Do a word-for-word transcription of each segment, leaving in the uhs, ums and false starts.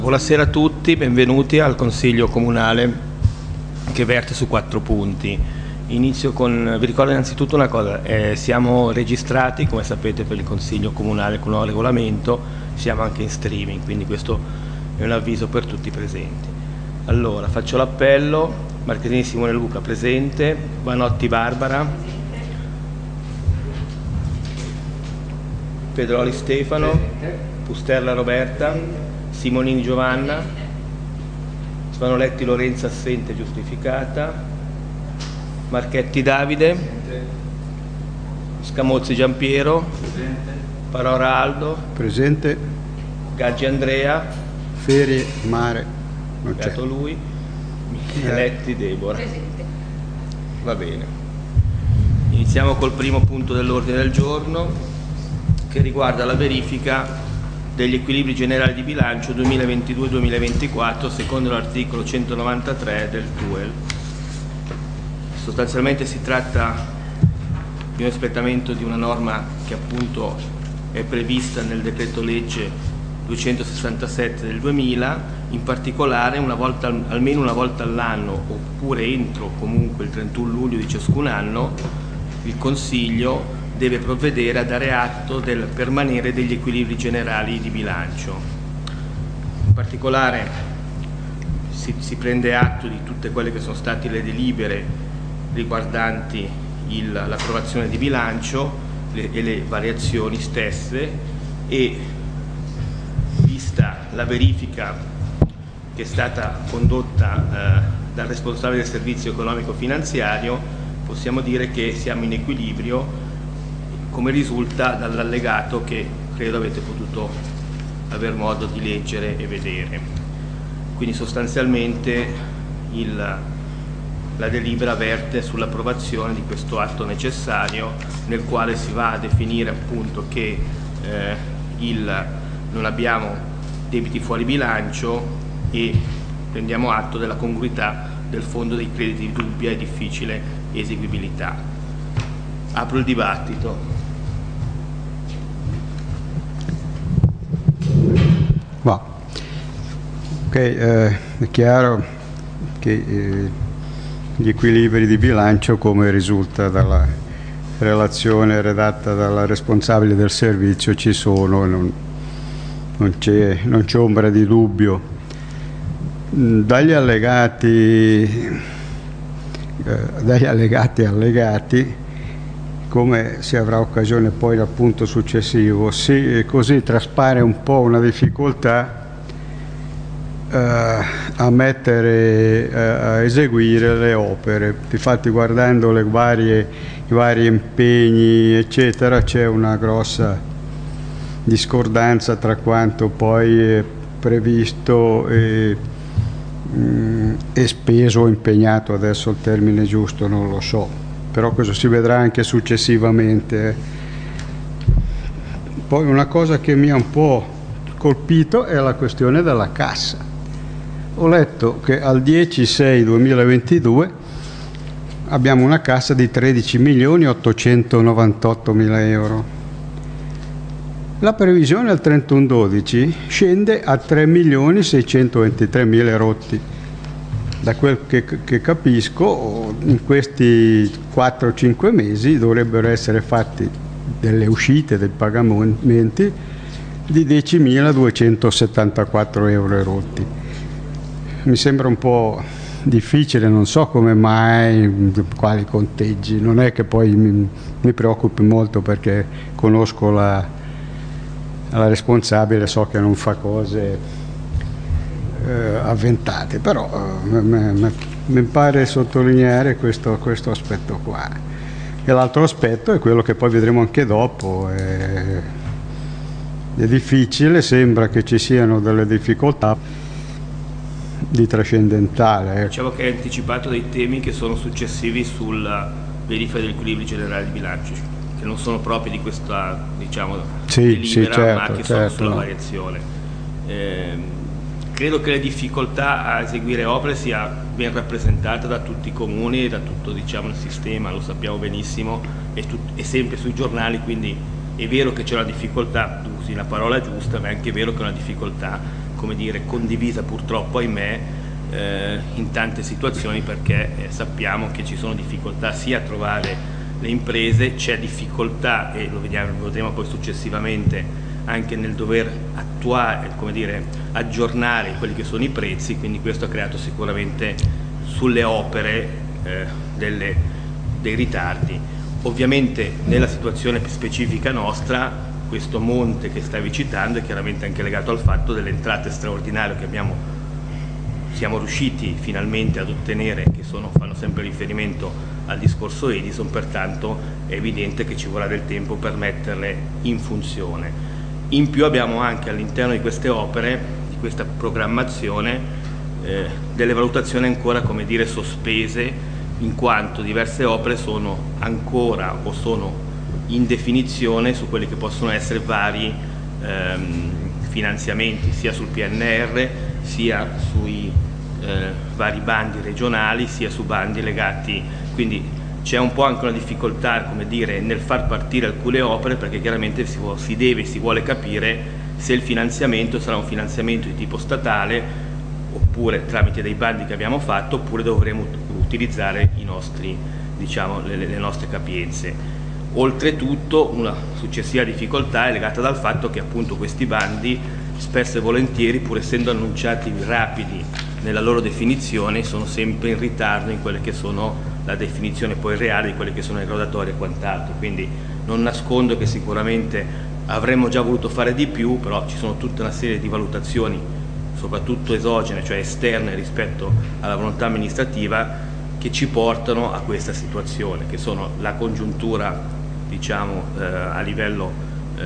Buonasera a tutti, benvenuti al Consiglio Comunale che verte su quattro punti. Inizio con, vi ricordo innanzitutto una cosa, eh, siamo registrati, come sapete, per il Consiglio Comunale con nuovo regolamento, siamo anche in streaming, quindi questo è un avviso per tutti i presenti. Allora, faccio l'appello: Marchesini Simone Luca presente, Vanotti Barbara, Pedroli Stefano, Pusterla Roberta, Simonini Giovanna, Svanoletti Lorenza assente giustificata, Marchetti Davide, Scamozzi Giampiero, Parora Aldo, presente, Gaggi Andrea, Ferie Mare, non c'è. Gato lui, Micheletti Deborah. Presente. Va bene. Iniziamo col primo punto dell'ordine del giorno, che riguarda la verifica degli equilibri generali di bilancio duemilaventidue duemilaventiquattro secondo l'articolo centonovantatré del T U E L. Sostanzialmente si tratta di un espletamento di una norma che appunto è prevista nel decreto legge duecentosessantasette del duemila, in particolare una volta, almeno una volta all'anno oppure entro comunque il trentuno luglio di ciascun anno, il Consiglio deve provvedere a dare atto del permanere degli equilibri generali di bilancio. In particolare si, si prende atto di tutte quelle che sono state le delibere riguardanti l'approvazione di bilancio le, e le variazioni stesse, e vista la verifica che è stata condotta eh, dal responsabile del servizio economico-finanziario, possiamo dire che siamo in equilibrio, come risulta dall'allegato che credo avete potuto aver modo di leggere e vedere. Quindi sostanzialmente il, la delibera verte sull'approvazione di questo atto necessario, nel quale si va a definire appunto che eh, il, non abbiamo debiti fuori bilancio e prendiamo atto della congruità del fondo dei crediti di dubbia e difficile eseguibilità. Apro il dibattito. Va. Ok, eh, è chiaro che eh, gli equilibri di bilancio, come risulta dalla relazione redatta dalla responsabile del servizio, ci sono, non, non c'è non c'è ombra di dubbio. Dagli allegati, eh, dagli allegati allegati, come si avrà occasione poi dal punto successivo, si, così traspare un po' una difficoltà eh, a mettere, eh, a eseguire le opere. Infatti, guardando le varie, i vari impegni eccetera, c'è una grossa discordanza tra quanto poi è previsto e, mh, e speso o impegnato. Adesso il termine giusto non lo so, però questo si vedrà anche successivamente. Poi una cosa che mi ha un po' colpito è la questione della cassa. Ho letto che al dieci sei duemilaventidue abbiamo una cassa di tredici milioni ottocentonovantotto mila euro. La previsione al trentuno dodici scende a tre milioni seicentoventitré mila rotti. Da quel che, che capisco, in questi quattro cinque mesi dovrebbero essere fatti delle uscite dei pagamenti di diecimiladuecentosettantaquattro euro e rotti. Mi sembra un po' difficile, non so come mai, quali conteggi. Non è che poi mi, mi preoccupi molto, perché conosco la, la responsabile, so che non fa cose Eh, avventate, però eh, mi pare sottolineare questo, questo aspetto qua. E l'altro aspetto è quello che poi vedremo anche dopo. È, è difficile, sembra che ci siano delle difficoltà di trascendentale. Diciamo che hai anticipato dei temi che sono successivi sulla verifica degli equilibri generali di bilancio, che non sono propri di questa, diciamo, sì, delibera, sì, certo, ma che certo, sono sulla no. variazione. Eh, Credo che la difficoltà a eseguire opere sia ben rappresentata da tutti i comuni e da tutto, diciamo, il sistema, lo sappiamo benissimo, è, tut- è sempre sui giornali, quindi è vero che c'è una difficoltà, tu usi la parola giusta, ma è anche vero che è una difficoltà come dire, condivisa purtroppo, ahimè, eh, in tante situazioni, perché eh, sappiamo che ci sono difficoltà sia a trovare le imprese, c'è difficoltà, e lo vediamo, lo vedremo poi successivamente, anche nel dover attuare, come dire, aggiornare quelli che sono i prezzi, quindi questo ha creato sicuramente sulle opere eh, delle, dei ritardi. Ovviamente nella situazione specifica nostra, questo monte che stavi citando è chiaramente anche legato al fatto delle entrate straordinarie che abbiamo, siamo riusciti finalmente ad ottenere, che sono, fanno sempre riferimento al discorso Edison, pertanto è evidente che ci vorrà del tempo per metterle in funzione. In più abbiamo anche all'interno di queste opere, di questa programmazione, eh, delle valutazioni ancora, come dire, sospese, in quanto diverse opere sono ancora o sono in definizione su quelli che possono essere vari ehm, finanziamenti, sia sul P N R, sia sui eh, vari bandi regionali, sia su bandi legati, quindi c'è un po' anche una difficoltà, come dire, nel far partire alcune opere, perché chiaramente si, si deve, si vuole capire se il finanziamento sarà un finanziamento di tipo statale, oppure tramite dei bandi che abbiamo fatto, oppure dovremo utilizzare i nostri, diciamo, le, le nostre capienze. Oltretutto una successiva difficoltà è legata dal fatto che appunto questi bandi spesso e volentieri, pur essendo annunciati rapidi nella loro definizione, sono sempre in ritardo in quelle che sono la definizione poi reale di quelle che sono i rodatori e quant'altro. Quindi non nascondo che sicuramente avremmo già voluto fare di più, però ci sono tutta una serie di valutazioni, soprattutto esogene, cioè esterne rispetto alla volontà amministrativa, che ci portano a questa situazione, che sono la congiuntura, diciamo, eh, a livello eh,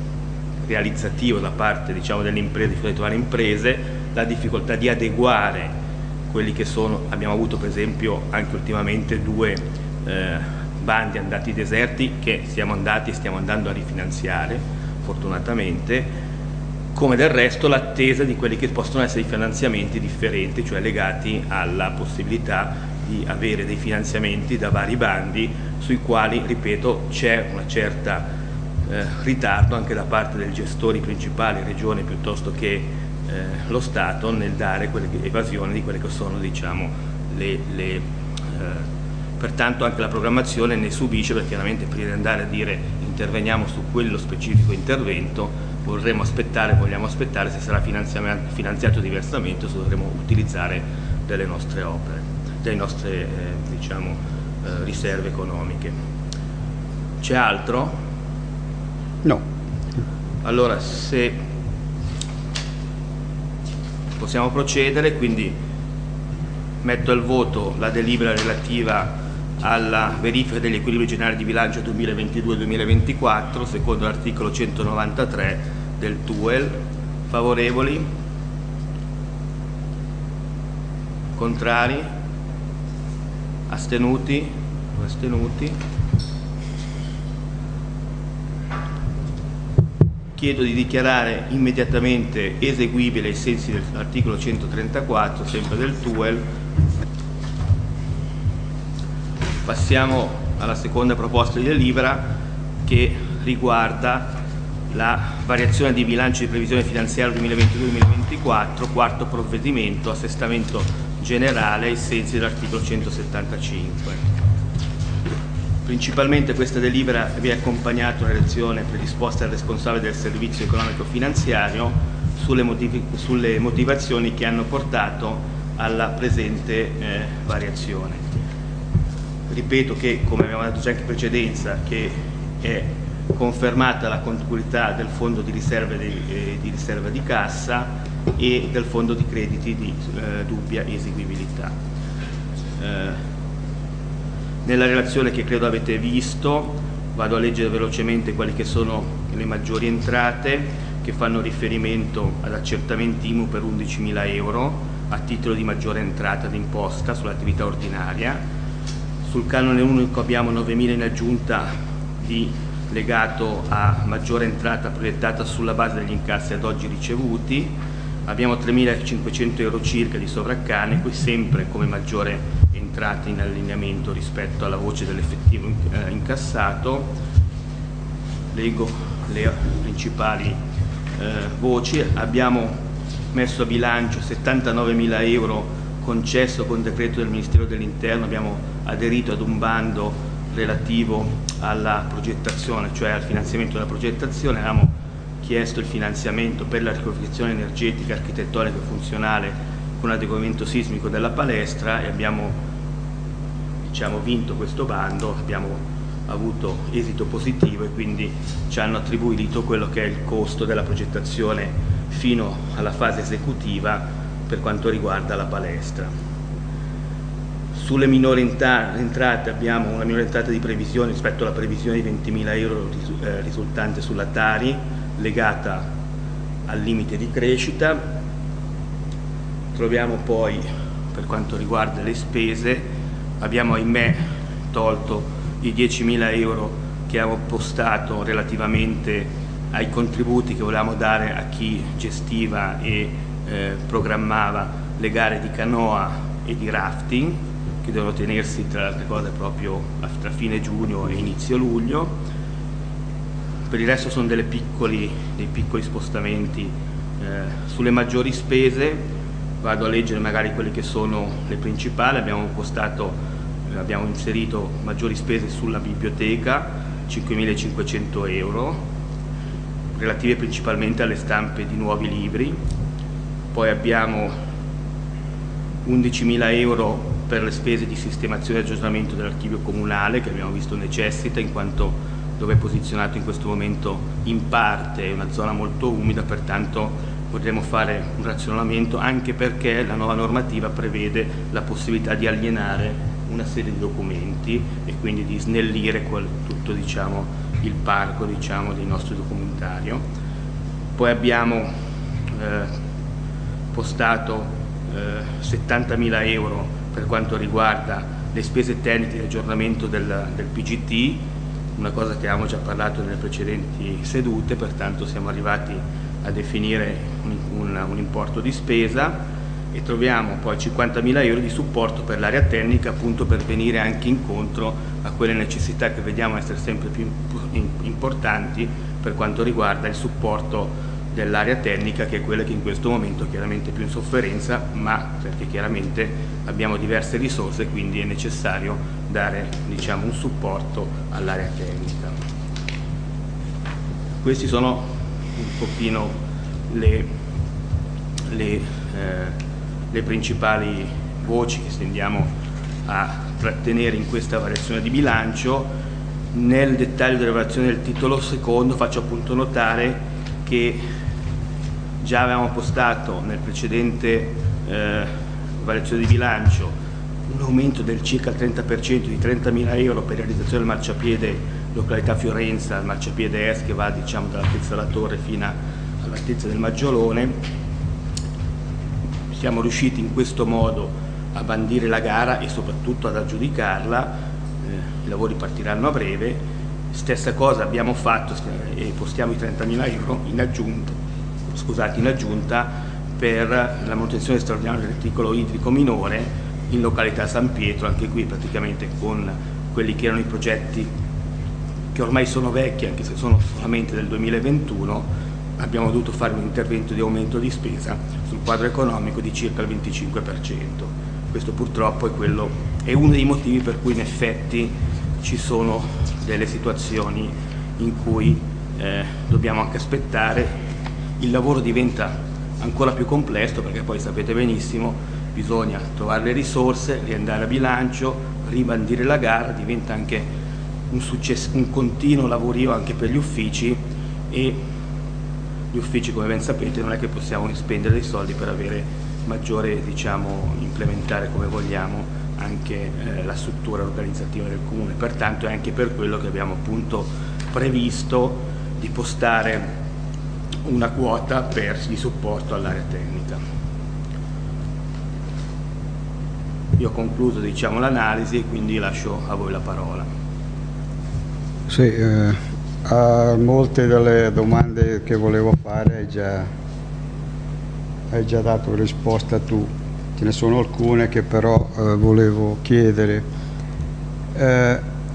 realizzativo da parte, diciamo, delle imprese, di trovare imprese, la difficoltà di adeguare quelli che sono, abbiamo avuto per esempio anche ultimamente due eh, bandi andati deserti che siamo andati e stiamo andando a rifinanziare, fortunatamente, come del resto l'attesa di quelli che possono essere i finanziamenti differenti, cioè legati alla possibilità di avere dei finanziamenti da vari bandi, sui quali, ripeto, c'è una certa eh, ritardo anche da parte dei gestori principali, regione piuttosto che eh, lo Stato, nel dare quelle, evasione di quelle che sono, diciamo, le, le eh, pertanto anche la programmazione ne subisce, perché chiaramente prima di andare a dire interveniamo su quello specifico intervento vorremmo aspettare, vogliamo aspettare se sarà finanziato diversamente o se dovremo utilizzare delle nostre opere, delle nostre eh, diciamo, eh, riserve economiche. C'è altro? No. Allora, se possiamo procedere, quindi metto al voto la delibera relativa alla verifica degli equilibri generali di bilancio duemilaventidue duemilaventiquattro secondo l'articolo centonovantatré del T U E L. Favorevoli? Contrari? Astenuti? Astenuti? Chiedo di dichiarare immediatamente eseguibile ai sensi dell'articolo centotrentaquattro, sempre del T U E L. Passiamo alla seconda proposta di delibera, che riguarda la variazione di bilancio di previsione finanziaria duemilaventidue duemilaventiquattro, quarto provvedimento, assestamento generale ai sensi dell'articolo centosettantacinque. Principalmente questa delibera vi è accompagnata una relazione predisposta dal responsabile del servizio economico finanziario sulle, motiv- sulle motivazioni che hanno portato alla presente eh, variazione. Ripeto che, come abbiamo detto già anche in precedenza, che è confermata la contiguità del fondo di riserva di, eh, di, riserva di cassa e del fondo di crediti di eh, dubbia eseguibilità. Eh, nella relazione, che credo avete visto, vado a leggere velocemente quelle che sono le maggiori entrate, che fanno riferimento ad accertamenti I M U per undicimila euro a titolo di maggiore entrata d'imposta sull'attività ordinaria. Sul canone unico abbiamo novemila in aggiunta di legato a maggiore entrata proiettata sulla base degli incassi ad oggi ricevuti, abbiamo tremilacinquecento euro circa di sovraccane, qui sempre come maggiore entrata in allineamento rispetto alla voce dell'effettivo incassato. Leggo le principali eh, voci. Abbiamo messo a bilancio settantanovemila euro concesso con decreto del Ministero dell'Interno. Abbiamo aderito ad un bando relativo alla progettazione, cioè al finanziamento della progettazione. Avevamo chiesto il finanziamento per la riqualificazione energetica, architettonica e funzionale con adeguamento sismico della palestra e abbiamo diciamo, vinto questo bando, abbiamo avuto esito positivo e quindi ci hanno attribuito quello che è il costo della progettazione fino alla fase esecutiva per quanto riguarda la palestra. Sulle minori entrate abbiamo una minore entrata di previsione rispetto alla previsione di ventimila euro risultante sulla Tari, legata al limite di crescita. Troviamo poi, per quanto riguarda le spese, abbiamo ahimè tolto i diecimila euro che avevo postato relativamente ai contributi che volevamo dare a chi gestiva e eh, programmava le gare di canoa e di rafting, che devono tenersi tra le altre cose proprio tra fine giugno e inizio luglio. Per il resto sono delle piccoli, dei piccoli spostamenti. Eh, sulle maggiori spese vado a leggere magari quelle che sono le principali. Abbiamo postato abbiamo inserito maggiori spese sulla biblioteca, cinquemilacinquecento euro, relative principalmente alle stampe di nuovi libri. Poi abbiamo undicimila euro per le spese di sistemazione e aggiornamento dell'archivio comunale, che abbiamo visto necessita, in quanto dove è posizionato in questo momento in parte è una zona molto umida, pertanto potremo fare un razionamento, anche perché la nuova normativa prevede la possibilità di alienare una serie di documenti e quindi di snellire quel, tutto diciamo, il parco diciamo, del nostro documentario. Poi abbiamo eh, postato eh, settantamila euro per quanto riguarda le spese tecniche di aggiornamento del, del P G T, una cosa che avevamo già parlato nelle precedenti sedute, pertanto siamo arrivati a definire un, un, un importo di spesa. E troviamo poi cinquantamila euro di supporto per l'area tecnica, appunto per venire anche incontro a quelle necessità che vediamo essere sempre più importanti per quanto riguarda il supporto dell'area tecnica, che è quella che in questo momento è chiaramente più in sofferenza, ma perché chiaramente abbiamo diverse risorse, quindi è necessario dare diciamo, un supporto all'area tecnica. Questi sono un pochino le, le eh, le principali voci che tendiamo a trattenere in questa variazione di bilancio. Nel dettaglio della variazione del titolo secondo faccio appunto notare che già avevamo postato nel precedente eh, variazione di bilancio un aumento del circa il trenta per cento di trentamila euro per la realizzazione del marciapiede località Fiorenza, il marciapiede est che va diciamo dall'altezza della torre fino all'altezza del Maggiolone. Siamo riusciti in questo modo a bandire la gara e soprattutto ad aggiudicarla, eh, i lavori partiranno a breve. Stessa cosa abbiamo fatto e postiamo i trentamila euro in aggiunta, scusate, in aggiunta per la manutenzione straordinaria del reticolo idrico minore in località San Pietro, anche qui praticamente con quelli che erano i progetti che ormai sono vecchi, anche se sono solamente del duemilaventuno, abbiamo dovuto fare un intervento di aumento di spesa sul quadro economico di circa il venticinque per cento. Questo purtroppo è, quello, è uno dei motivi per cui in effetti ci sono delle situazioni in cui eh, dobbiamo anche aspettare. Il lavoro diventa ancora più complesso perché poi sapete benissimo bisogna trovare le risorse, riandare a bilancio, ribandire la gara, diventa anche un, successo, un continuo lavorio anche per gli uffici e gli uffici, come ben sapete, non è che possiamo spendere dei soldi per avere maggiore, diciamo, implementare come vogliamo anche eh, la struttura organizzativa del comune. Pertanto è anche per quello che abbiamo appunto previsto di postare una quota per di supporto all'area tecnica. Io ho concluso diciamo l'analisi e quindi lascio a voi la parola. Sì, eh. A molte delle domande che volevo fare hai già, hai già dato risposta tu, ce ne sono alcune che però eh, volevo chiedere. Eh,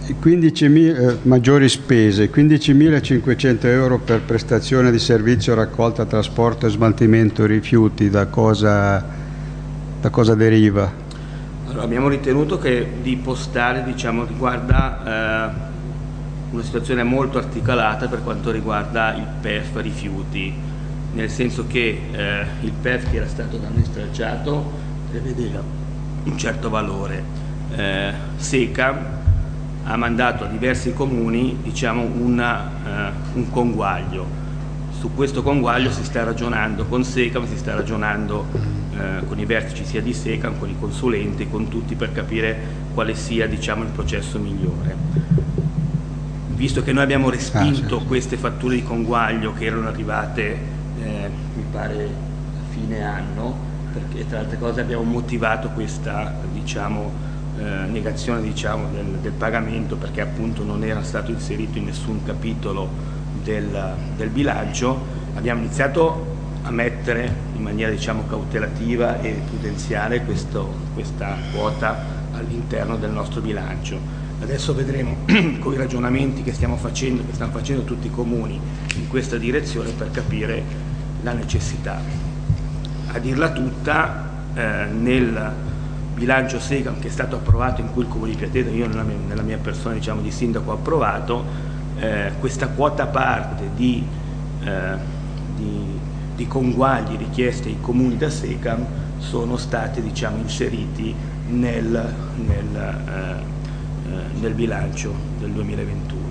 quindicimila eh, maggiori spese, quindicimilacinquecento euro per prestazione di servizio raccolta, trasporto e smaltimento rifiuti, da cosa, da cosa deriva? Allora, abbiamo ritenuto che di postare, diciamo, riguarda eh, una situazione molto articolata per quanto riguarda il P E F rifiuti, nel senso che eh, il P E F che era stato da noi stralciato prevedeva un certo valore. eh, SECAM ha mandato a diversi comuni, diciamo, una, eh, un conguaglio. Su questo conguaglio si sta ragionando con SECAM, si sta ragionando eh, con i vertici sia di SECAM, con i consulenti, con tutti, per capire quale sia, diciamo, il processo migliore. Visto che noi abbiamo respinto ah, sì. queste fatture di conguaglio che erano arrivate, eh, mi pare, a fine anno, perché tra altre cose abbiamo motivato questa, diciamo, Eh, negazione, diciamo, del, del pagamento, perché appunto non era stato inserito in nessun capitolo del, del bilancio. Abbiamo iniziato a mettere in maniera, diciamo, cautelativa e prudenziale questo, questa quota all'interno del nostro bilancio. Adesso vedremo con i ragionamenti che stiamo facendo, che stanno facendo tutti i comuni in questa direzione, per capire la necessità. A dirla tutta, eh, nel bilancio SECAM che è stato approvato, in cui il Comune di Piateta, io nella mia, nella mia persona, diciamo, di sindaco, ho approvato, eh, questa quota parte di, eh, di, di conguagli richiesti ai comuni da SECAM sono stati, diciamo, inseriti nel, nel, eh, eh, nel bilancio del duemilaventuno.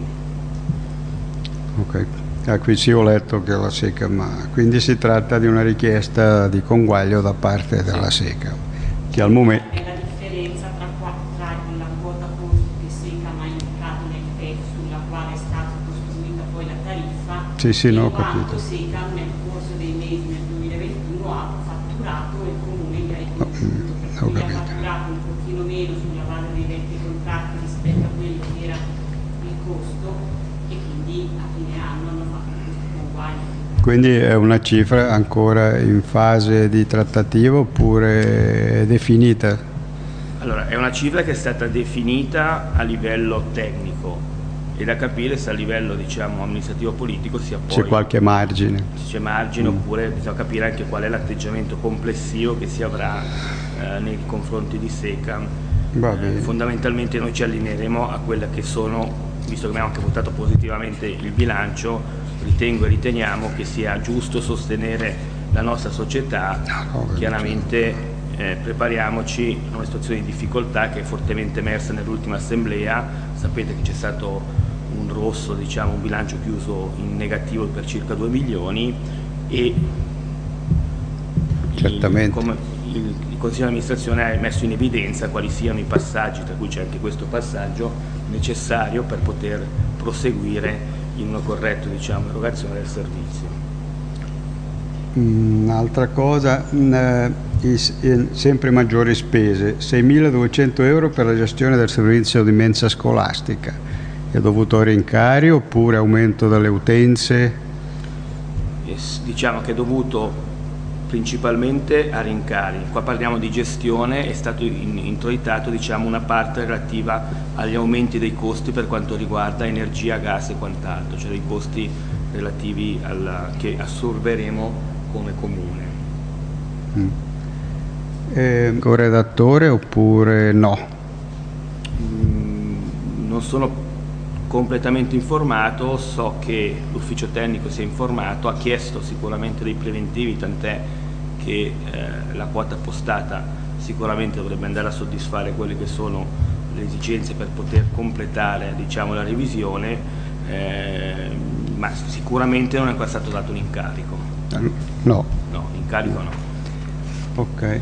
Ok, ah, qui sì ho letto che la SECAM, quindi si tratta di una richiesta di conguaglio da parte della sì. SECAM. Che al momento è la differenza tra, tra la quota costo che SECAM ha indicato nel P E F, sulla quale è stata costruita poi la tariffa, sì, sì, e no, quanto SECAM nel corso dei mesi del duemilaventuno ha fatturato e il Comune gli ha riconosciuto, per cui ha fatturato un pochino meno sulla base dei vecchi contratti rispetto a quello che era il costo, e quindi a fine anno hanno fatto questo conguaglio. Quindi è una cifra ancora in fase di trattativa oppure definita? Allora, è una cifra che è stata definita a livello tecnico e da capire se a livello, diciamo, amministrativo-politico sia poi... C'è qualche margine. C'è margine, mm. oppure bisogna capire anche qual è l'atteggiamento complessivo che si avrà eh, nei confronti di SECAM. Eh, fondamentalmente noi ci allineeremo a quelle che sono, visto che abbiamo anche votato positivamente il bilancio, ritengo e riteniamo che sia giusto sostenere la nostra società. No, chiaramente eh, prepariamoci a una situazione di difficoltà che è fortemente emersa nell'ultima assemblea. Sapete che c'è stato un rosso, diciamo, un bilancio chiuso in negativo per circa due milioni e certamente. Il, come il, il Consiglio di amministrazione ha messo in evidenza quali siano i passaggi, tra cui c'è anche questo passaggio necessario per poter proseguire in una corretta, diciamo, erogazione del servizio. Un'altra cosa, mh, is, sempre maggiori spese, seimiladuecento euro per la gestione del servizio di mensa scolastica. È dovuto a rincari oppure aumento delle utenze? E, diciamo che è dovuto principalmente a rincari. Qua parliamo di gestione, è stato in, introitato, diciamo, una parte relativa agli aumenti dei costi per quanto riguarda energia, gas e quant'altro, cioè dei costi relativi alla, che assorberemo come comune. Mm. Eh, corredattore oppure no? Mm, non sono completamente informato, so che l'ufficio tecnico si è informato, ha chiesto sicuramente dei preventivi, tant'è che eh, la quota postata sicuramente dovrebbe andare a soddisfare quelle che sono le esigenze per poter completare, diciamo, la revisione, eh, ma sicuramente non è ancora stato dato un incarico. No. No, incarico no. Ok.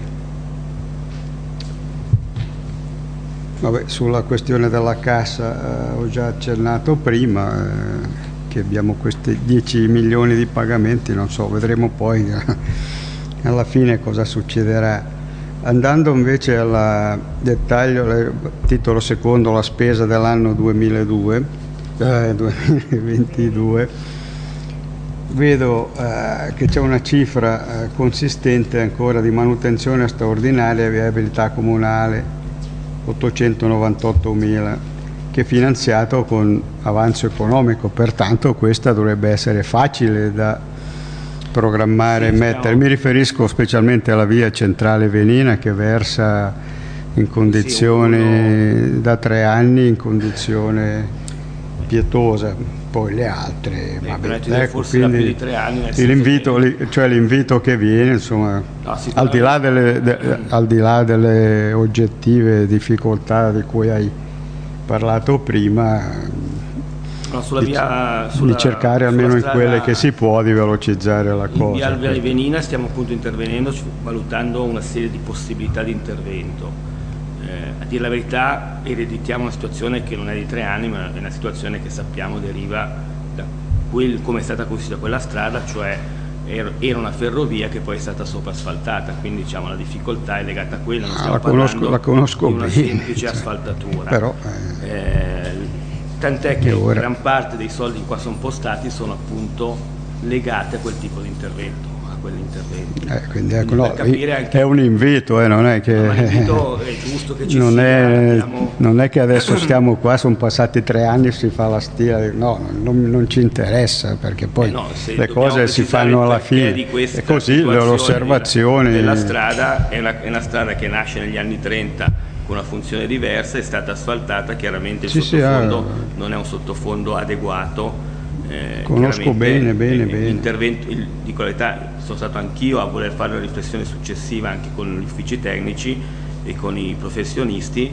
Vabbè, sulla questione della cassa eh, ho già accennato prima eh, che abbiamo questi dieci milioni di pagamenti, non so, vedremo poi alla fine cosa succederà. Andando invece al dettaglio, titolo secondo, la spesa dell'anno duemiladue, eh, duemilaventidue, vedo eh, che c'è una cifra eh, consistente ancora di manutenzione straordinaria e viabilità comunale, ottocentonovantottomila, che è finanziato con avanzo economico, pertanto questa dovrebbe essere facile da programmare e sì, mettere. No. Mi riferisco specialmente alla via centrale venina che versa in condizioni sì, uno... da tre anni in condizione pietosa, poi le altre, Beh, vabbè, ecco, forse da più di tre anni, l'invito, che... cioè l'invito che viene, insomma, no, al, di là delle, de, al di là delle oggettive difficoltà di cui hai parlato prima, no, sulla di, via, sulla, di cercare almeno in strada, quelle che si può di velocizzare la in cosa. In via Venina stiamo appunto intervenendo, valutando una serie di possibilità di intervento. Eh, a dire la verità ereditiamo una situazione che non è di tre anni, ma è una situazione che sappiamo deriva da quel, come è stata costruita quella strada, cioè era una ferrovia che poi è stata sopraasfaltata, quindi diciamo la difficoltà è legata a quella, non stiamo ah, la conosco, la conosco di una bene, semplice cioè, asfaltatura. Però, eh, eh, tant'è che ora... gran parte dei soldi che qua sono postati sono appunto legati a quel tipo di intervento, a quell'intervento. Eh, quindi ecco, no, anche... è un invito, eh, non è che no, l'invito è giusto che ci non sia. È, abbiamo... Non è che adesso stiamo qua, sono passati tre anni, si fa la stila, no, non, non ci interessa, perché poi eh no, le cose si fanno alla fine. E così le osservazioni. Della strada è una, è una strada che nasce negli anni trenta con una funzione diversa, è stata asfaltata, chiaramente il sì, sottofondo sì, ah, non è un sottofondo adeguato. Eh, conosco bene, bene, eh, bene. L'intervento, il, di qualità, sono stato anch'io a voler fare una riflessione successiva anche con gli uffici tecnici e con i professionisti,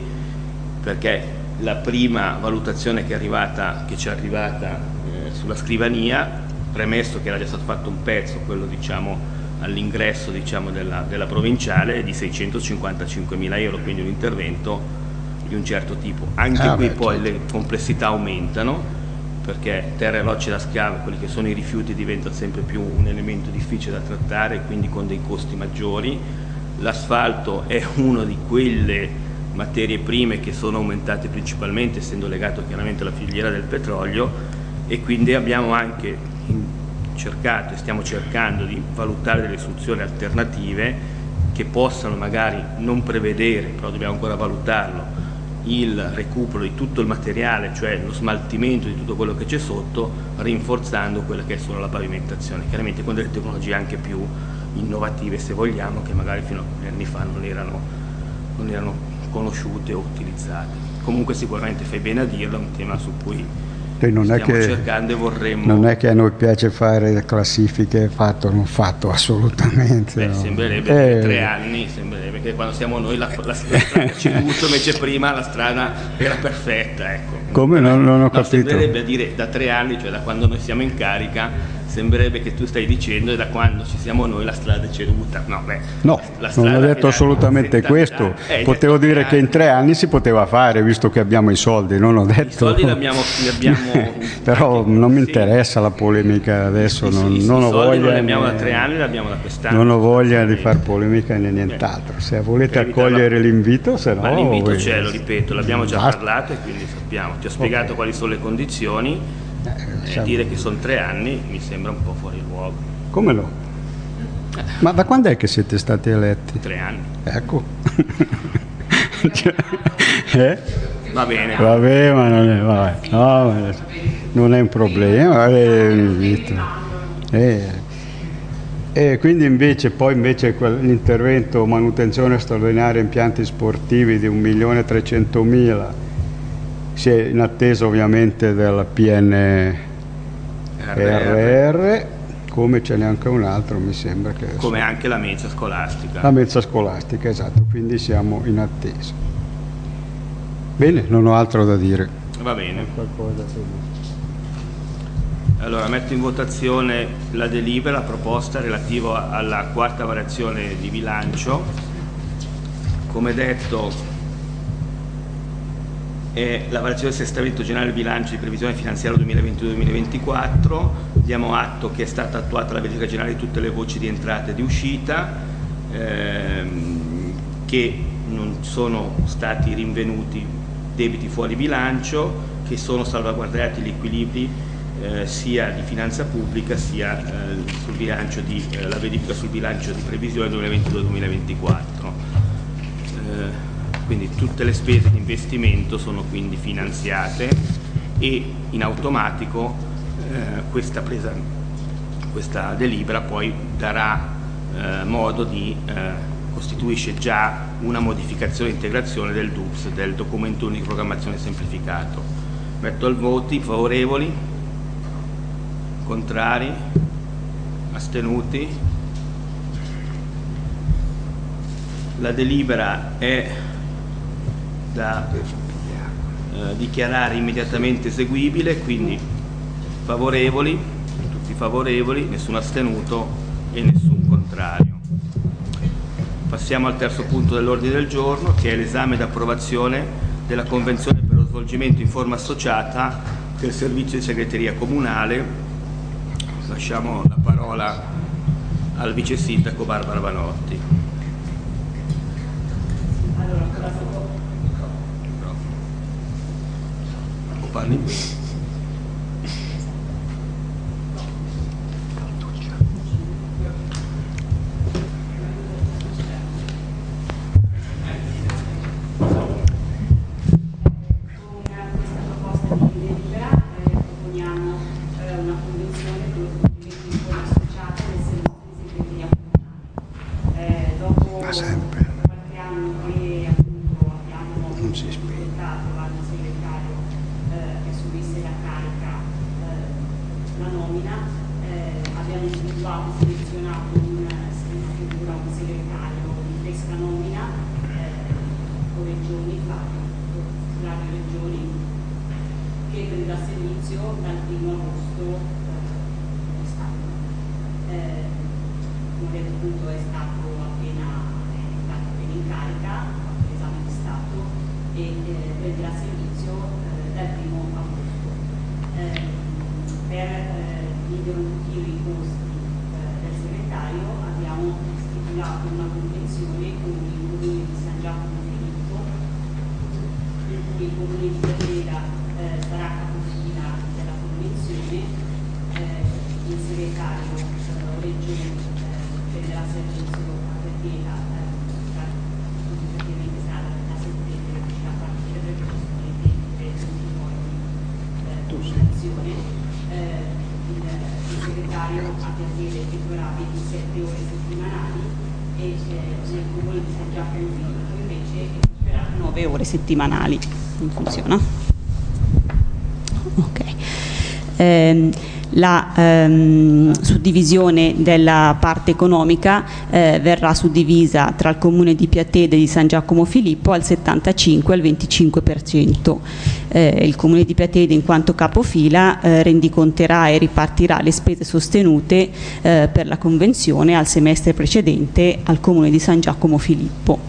perché la prima valutazione che è arrivata, che ci è arrivata eh, sulla scrivania, premesso che era già stato fatto un pezzo, quello diciamo all'ingresso diciamo, della, della provinciale, di seicentocinquantacinquemila euro, quindi un intervento di un certo tipo. Anche ah, qui beh, poi certo. Le complessità aumentano, perché terra e rocce da schiavo, quelli che sono i rifiuti, diventa sempre più un elemento difficile da trattare, quindi con dei costi maggiori. L'asfalto è uno di quelle materie prime che sono aumentate principalmente, essendo legato chiaramente alla filiera del petrolio, e quindi abbiamo anche cercato e stiamo cercando di valutare delle soluzioni alternative che possano magari non prevedere, però dobbiamo ancora valutarlo, il recupero di tutto il materiale, cioè lo smaltimento di tutto quello che c'è sotto, rinforzando quella che è solo la pavimentazione, chiaramente con delle tecnologie anche più innovative, se vogliamo, che magari fino a alcuni anni fa non erano, non erano conosciute o utilizzate. Comunque sicuramente fai bene a dirlo, è un tema su cui non stiamo è che, cercando e vorremmo... Non è che a noi piace fare classifiche fatto o non fatto, assolutamente. Beh, no. sembrerebbe eh, che tre anni, sembrerebbe che quando siamo noi la, la strada ci butto, invece prima la strada era perfetta, ecco. Come? Non, non ho no, capito. Sembrerebbe a dire da tre anni, cioè da quando noi siamo in carica, sembrerebbe che tu stai dicendo e da quando ci siamo noi la strada è ceduta. No, beh, no, la non ho detto assolutamente questo. Eh, Potevo dire che in tre anni si poteva fare, visto che abbiamo i soldi, non ho detto... I soldi li abbiamo... Li abbiamo però non mi interessa la polemica adesso, sì, non, sì, non ho voglia... Non li abbiamo da tre anni, li abbiamo da quest'anno. Non ho voglia di far polemica né nient'altro. Se volete accogliere la... l'invito, se no... Ma l'invito voi... c'è, lo ripeto, l'abbiamo già Basta. parlato e quindi sappiamo. Ti ho spiegato okay. quali sono le condizioni. Eh, eh, dire che sono tre anni mi sembra un po' fuori luogo. Come no? Eh. Ma da quando è che siete stati eletti? Tre anni. Ecco. cioè, eh? Va bene. Vabbè, ma non è, vabbè. No, non è un problema. Eh, eh. E quindi invece poi invece l'intervento manutenzione straordinaria impianti sportivi di un milione trecentomila, si è in attesa ovviamente del P N R R, come ce n'è anche un altro, mi sembra che... Come so. Anche la mensa scolastica. La mensa scolastica, esatto, quindi siamo in attesa. Bene, non ho altro da dire. Va bene. Allora, metto in votazione la delibera, la proposta relativa alla quarta variazione di bilancio. Come detto, è la variazione del assestamento generale del bilancio di previsione finanziaria duemilaventidue duemilaventiquattro. Diamo atto che è stata attuata la verifica generale di tutte le voci di entrata e di uscita, ehm, che non sono stati rinvenuti debiti fuori bilancio, che sono salvaguardati gli equilibri eh, sia di finanza pubblica sia eh, sul bilancio di, eh, la verifica sul bilancio di previsione duemilaventidue duemilaventiquattro. Eh, quindi tutte tutte le spese di investimento sono quindi finanziate e in automatico eh, questa, presa, questa delibera poi darà eh, modo di, eh, costituisce già una modificazione e integrazione del D U P S, del documento unico di programmazione semplificato. Metto al voti favorevoli, contrari, astenuti. La delibera è da eh, dichiarare immediatamente eseguibile, quindi favorevoli, tutti favorevoli, nessun astenuto e nessun contrario. Passiamo al terzo punto dell'ordine del giorno, che è l'esame ed approvazione della convenzione per lo svolgimento in forma associata del servizio di segreteria comunale. Lasciamo la parola al vice sindaco Barbara Vanotti. Parli qui. settimanali. Non funziona? Ok. Ehm, la ehm, suddivisione della parte economica eh, verrà suddivisa tra il comune di Piatede e di San Giacomo Filippo al settantacinque al venticinque per cento. Eh, il comune di Piatede, in quanto capofila, eh, rendiconterà e ripartirà le spese sostenute eh, per la convenzione al semestre precedente al comune di San Giacomo Filippo.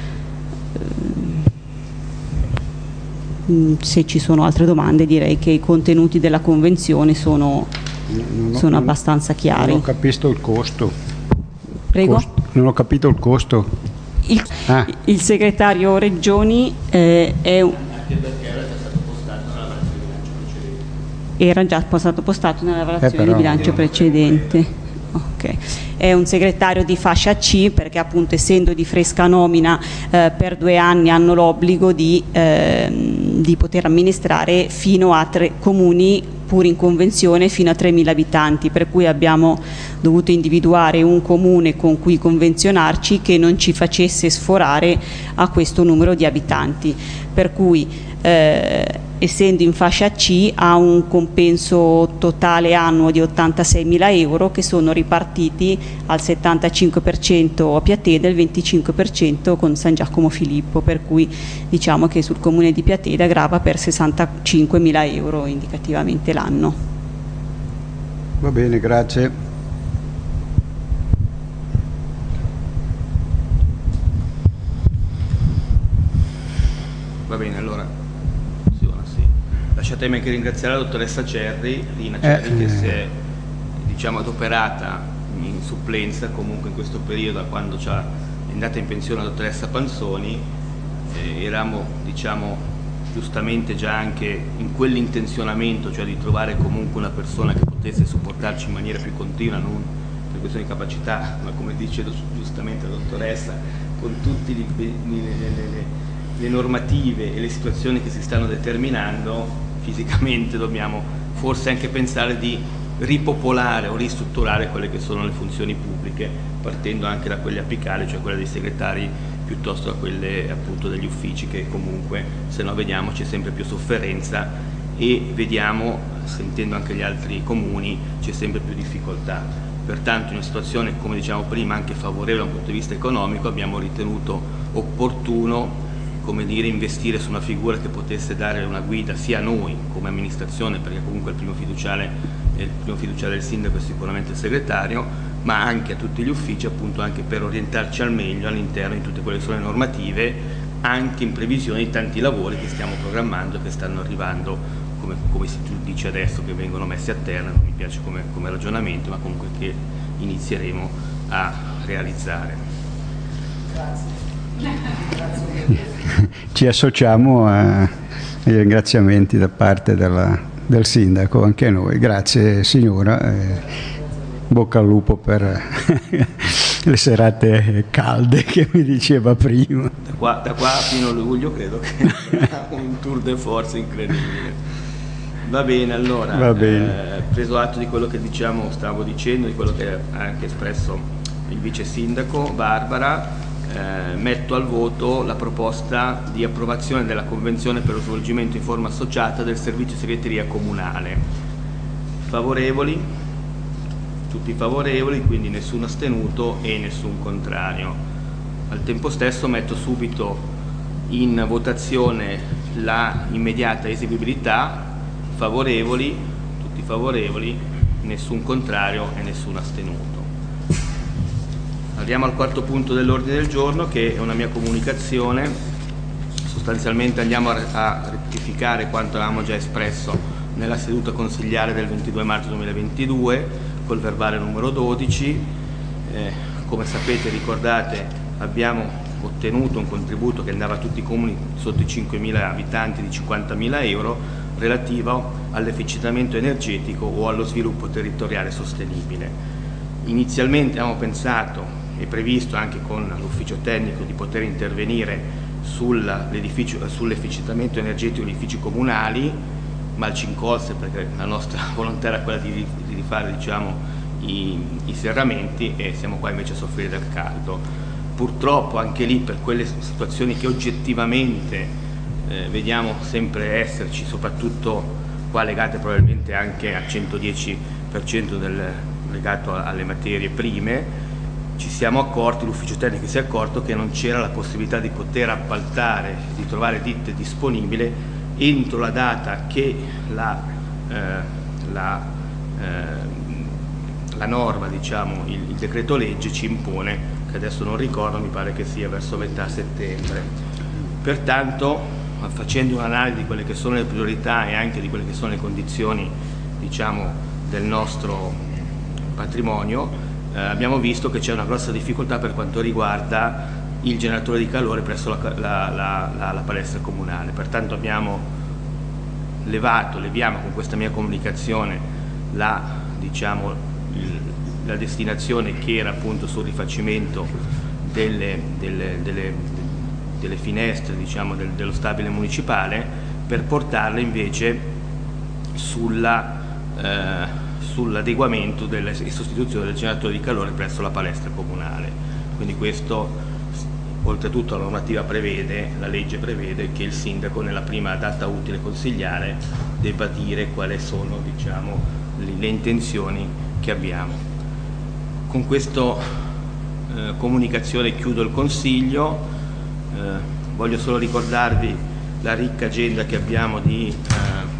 Se ci sono altre domande, direi che i contenuti della convenzione sono, non ho, sono abbastanza chiari. Non ho capito il costo. Prego? Costo, non ho capito il costo. Il, ah. il segretario Regioni eh, è un... era già stato postato nella variazione eh, di bilancio precedente. Okay. È un segretario di fascia C perché appunto essendo di fresca nomina eh, per due anni hanno l'obbligo di, eh, di poter amministrare fino a tre comuni pur in convenzione fino a tremila abitanti, per cui abbiamo dovuto individuare un comune con cui convenzionarci che non ci facesse sforare a questo numero di abitanti, per cui eh, essendo in fascia C ha un compenso totale annuo di ottantaseimila euro che sono ripartiti al settantacinque per cento a Piatede e il venticinque per cento con San Giacomo Filippo, per cui diciamo che sul comune di Piatede grava per sessantacinquemila euro indicativamente l'anno. Va bene, grazie. Va bene, allora lasciatemi anche ringraziare la dottoressa Cerri, Lina Cerri, eh, che si è diciamo, adoperata in supplenza comunque in questo periodo, da quando ci è andata in pensione la dottoressa Panzoni. Eh, eravamo diciamo, giustamente già anche in quell'intenzionamento, cioè di trovare comunque una persona che potesse supportarci in maniera più continua, non per questione di capacità, ma come dice giustamente la dottoressa, con tutti gli, le, le, le, le normative e le situazioni che si stanno determinando, fisicamente dobbiamo forse anche pensare di ripopolare o ristrutturare quelle che sono le funzioni pubbliche, partendo anche da quelle apicali, cioè quelle dei segretari, piuttosto da quelle appunto degli uffici, che comunque, se no vediamo, c'è sempre più sofferenza e vediamo, sentendo anche gli altri comuni, c'è sempre più difficoltà. Pertanto in una situazione, come diciamo prima, anche favorevole da un punto di vista economico, abbiamo ritenuto opportuno, come dire, investire su una figura che potesse dare una guida sia a noi come amministrazione, perché comunque il primo fiduciario, il primo fiduciario del sindaco è sicuramente il segretario, ma anche a tutti gli uffici, appunto anche per orientarci al meglio all'interno di tutte quelle che sono le normative, anche in previsione di tanti lavori che stiamo programmando e che stanno arrivando, come, come si dice adesso, che vengono messi a terra. Non mi piace come, come ragionamento, ma comunque che inizieremo a realizzare. Grazie. Ci associamo a, ai ringraziamenti da parte della, del sindaco, anche noi. Grazie signora, eh, bocca al lupo per le serate calde che mi diceva prima. Da qua, da qua fino a luglio credo che sarà un tour de force incredibile. Va bene, allora, Va bene. Eh, preso atto di quello che diciamo, stavo dicendo, di quello che ha anche espresso il vice sindaco Barbara, Eh, metto al voto la proposta di approvazione della convenzione per lo svolgimento in forma associata del servizio segreteria comunale. Favorevoli? Tutti favorevoli, quindi nessuno astenuto e nessun contrario. Al tempo stesso metto subito in votazione la immediata eseguibilità. Favorevoli? Tutti favorevoli, nessun contrario e nessun astenuto. Arriviamo al quarto punto dell'ordine del giorno, che è una mia comunicazione. Sostanzialmente andiamo a, a rettificare quanto avevamo già espresso nella seduta consigliare del ventidue marzo duemilaventidue col verbale numero dodici. Eh, come sapete, ricordate, abbiamo ottenuto un contributo che andava a tutti i comuni sotto i cinquemila abitanti di cinquantamila euro relativo all'efficientamento energetico o allo sviluppo territoriale sostenibile. Inizialmente abbiamo pensato è previsto anche con l'ufficio tecnico di poter intervenire sull'efficientamento energetico degli edifici comunali, mal ci incolse perché la nostra volontà era quella di, di rifare, diciamo, i, i serramenti, e siamo qua invece a soffrire del caldo. Purtroppo anche lì, per quelle situazioni che oggettivamente eh, vediamo sempre esserci, soprattutto qua legate probabilmente anche al centodieci per cento del, legato alle materie prime, ci siamo accorti, l'ufficio tecnico si è accorto che non c'era la possibilità di poter appaltare, di trovare ditte disponibili entro la data che la, eh, la, eh, la norma, diciamo, il, il decreto legge ci impone, che adesso non ricordo, mi pare che sia verso metà settembre. Pertanto, facendo un'analisi di quelle che sono le priorità e anche di quelle che sono le condizioni, diciamo, del nostro patrimonio, Eh, abbiamo visto che c'è una grossa difficoltà per quanto riguarda il generatore di calore presso la, la, la, la, la palestra comunale. Pertanto abbiamo levato, leviamo con questa mia comunicazione la, diciamo, il, la destinazione che era appunto sul rifacimento delle, delle, delle, delle finestre, diciamo, del, dello stabile municipale, per portarla invece sulla eh, sull'adeguamento e sostituzione del generatore di calore presso la palestra comunale. Quindi questo, oltretutto, la normativa prevede, la legge prevede che il sindaco nella prima data utile consigliare debba dire quali sono, diciamo, le, le intenzioni che abbiamo. Con questa eh, comunicazione chiudo il consiglio. Eh, voglio solo ricordarvi la ricca agenda che abbiamo di eh,